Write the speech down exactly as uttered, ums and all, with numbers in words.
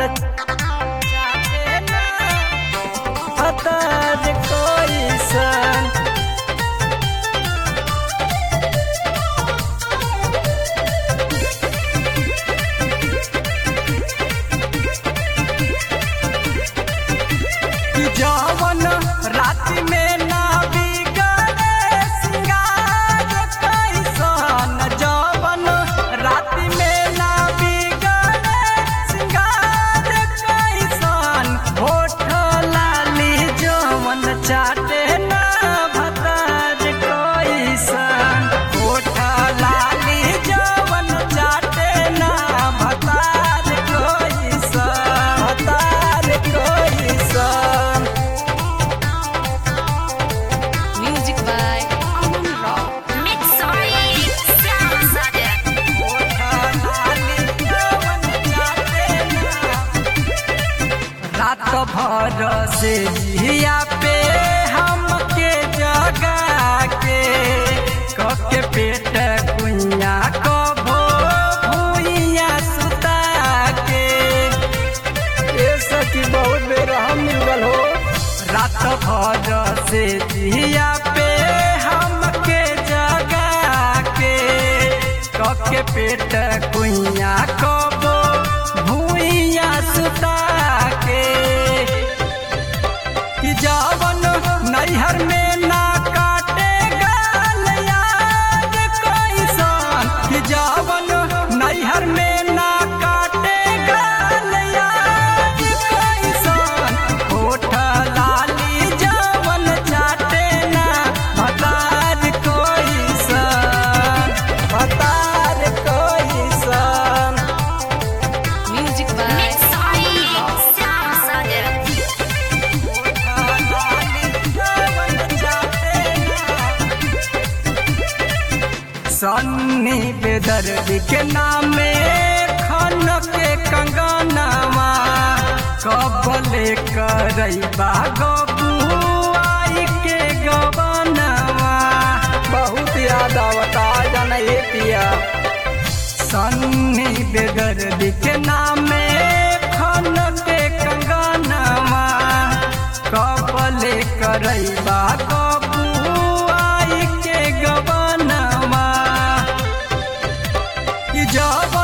चाटे ना भतार कैसन। जवन राति में ना बिगड़े सिंगार कैसन, जवन राति में ना बिगड़े सिंगार कैसन। होठ लाली जवन चाटे ना भतार कैसन, होठ लाली जवन चाटे ना भतार कैसन, भतार कैसन। Music by Aman Rock. Mix sorry, sound sudden. रात भर से जिया पे हमके जगा के कके पेट कुइया कबो भुइया सुता के। ये सखी बहुत बेर हम मिलल हो। रात भर से जिया पे हमके जगा के कके पेट कुइया कबो भुइया सुता के। कि जवन नैहर में ना काटे गाल यार कैसन, कि जवन नैहर में ना काटे गाल यार कैसन। होठ लाली जवन चाटे ना भतार कैसन, भतार कैसन। Music by Mix sorry, sound sudden. Sunny बेदर्दी के नामे खन के कंगनवा कबले करैबा गबुआई के गबनवा। बहुत याद आवता जने पिया। सन्नी बेदर्दी के नामे खन के कंगनवा कबले करैबा गबुआई के गबनवा। कि जब